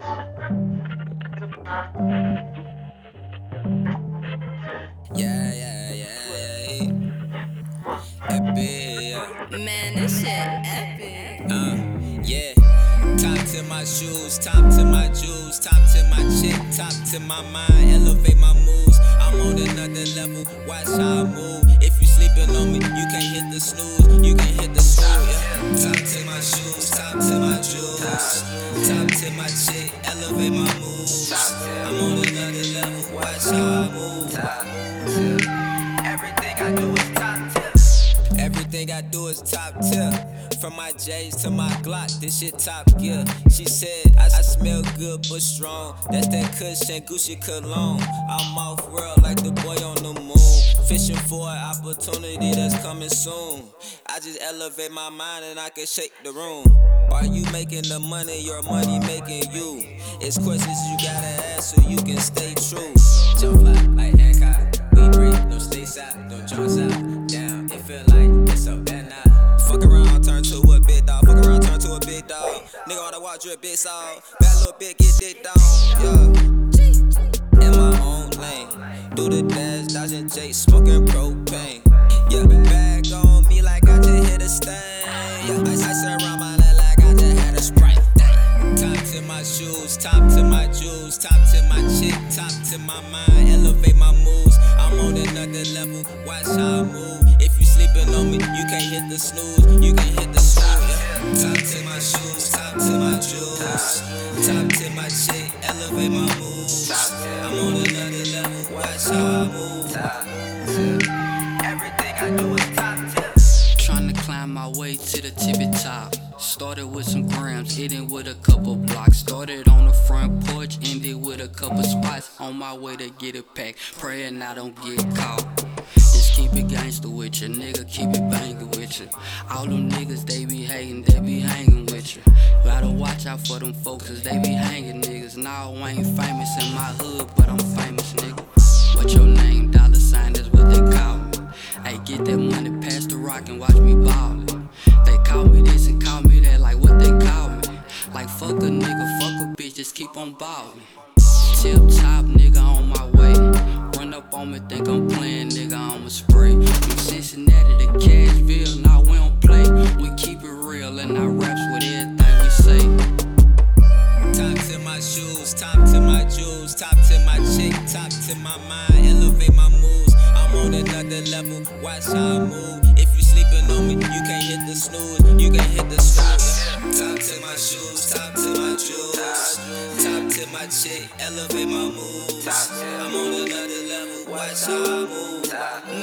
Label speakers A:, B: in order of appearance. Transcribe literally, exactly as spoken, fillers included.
A: Yeah, yeah, yeah, yeah. Epic, yeah.
B: Man, this shit epic.
A: Uh, yeah. Top to my shoes, top to my jewels, top to my chick, top to my mind, elevate my moves. I'm on another level, watch how I move. If you sleeping on me, you can't hit the snooze, you can hit the snooze. Yeah. Top to my shoes, top to my jewels, top to my chick, elevate my moves. I'm on another level, watch how I move. Everything I do is top tip. Everything I do is top tip. From my J's to my Glock, this shit top gear. She said, I, I smell good but strong. That's that Kush and Gucci cologne. I'm off world like the boy on the moon. Fishing for an opportunity that's coming soon. I just elevate my mind and I can shake the room. Are you making the money, your money making you? It's questions you gotta ask so you can stay true. Jump fly like Hancock. We breathe, no stay side, no jumps out. Down, it feel like it's up and now. Fuck around, turn to a big dog. Fuck around, turn to a big dog. Nigga on the watch, drip big salt. Bad little bit, get dick down. Yeah. In my own lane. Do the dash, dodging Jake, smoking propane. Yeah, bag on me like I just hit a stain. Yeah, ice, ice around my leg like I just had a Sprite. Top to my shoes, top to my jewels, top to my chick, top to my mind, elevate my moves. I'm on another level, watch how I move. If you sleeping on me, you can't hit the snooze, you can hit the snooze. Yeah. Top to my shoes, top to my jewels, top to my chick, elevate my moves. I'm on another level, watch how I move. Everything I do is top tip.
C: Tryna climb my way to the tippy top. Started with some grams, hitting with a couple blocks. Started on the front porch, ended with a couple spots. On my way to get it packed, praying I don't get caught. Just keep it gangster with you, nigga, keep it bangin' with you. All them niggas, they be hating, they be hanging with you. Gotta watch out for them folks, cause they be hanging niggas. Now I ain't famous in my hood, but I'm famous, nigga. What your name, dollar sign, that's what they call me. Hey, get that money, pass the rock and watch me ballin'. They call me this and call me that, like what they call me. Like fuck a nigga, fuck a bitch, just keep on ballin'. Tip top, nigga, on my way. Run up on me, think I'm playing, nigga, I'ma spray. From Cincinnati to Cashville, nah, we don't play. We keep it real and I raps with everything we say.
A: Top to my shoes, top to my jewels, top to my chick, top to my mind, elevate my moves. I'm on another level, watch how I move. If you sleeping on me, you can't hit the snooze, you can hit the snooze. Top to my shoes, top to my jewels, top to my chick, elevate my moves. I'm on another level, watch how I move.